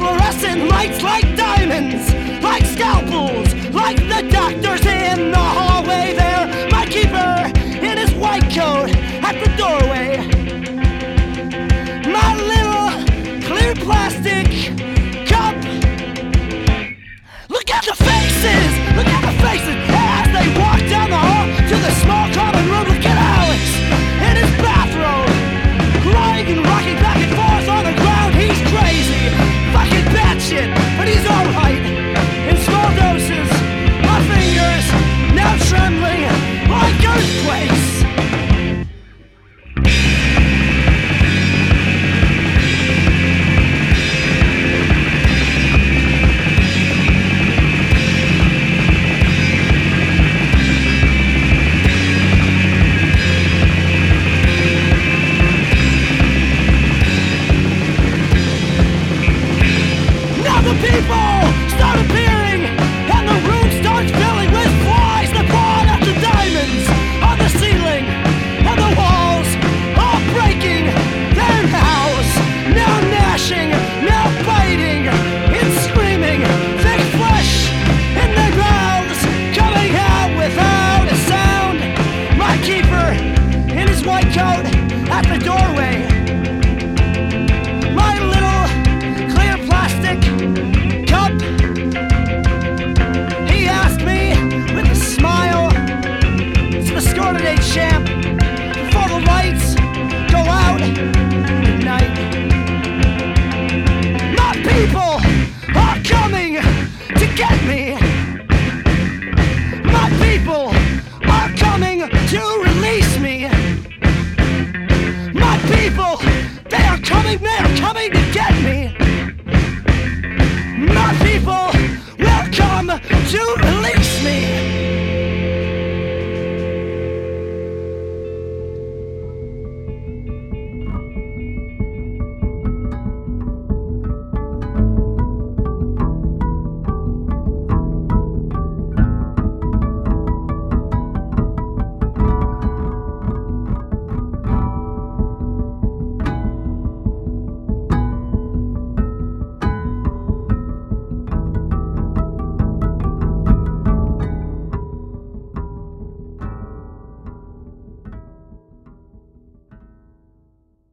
fluorescent lights like diamonds, like scalpels, like the doctors in the hallway there. My keeper in his white coat at the doorway. My little clear plastic cup. Look at the faces! Look at the faces as they walk down the hall to the small common room. Look at Alex in his bathrobe, crying and rocking back and forth on the ground. He's crazy, fucking batshit, but he's alright. In small doses, my fingers now trembling like earthquakes. People, start a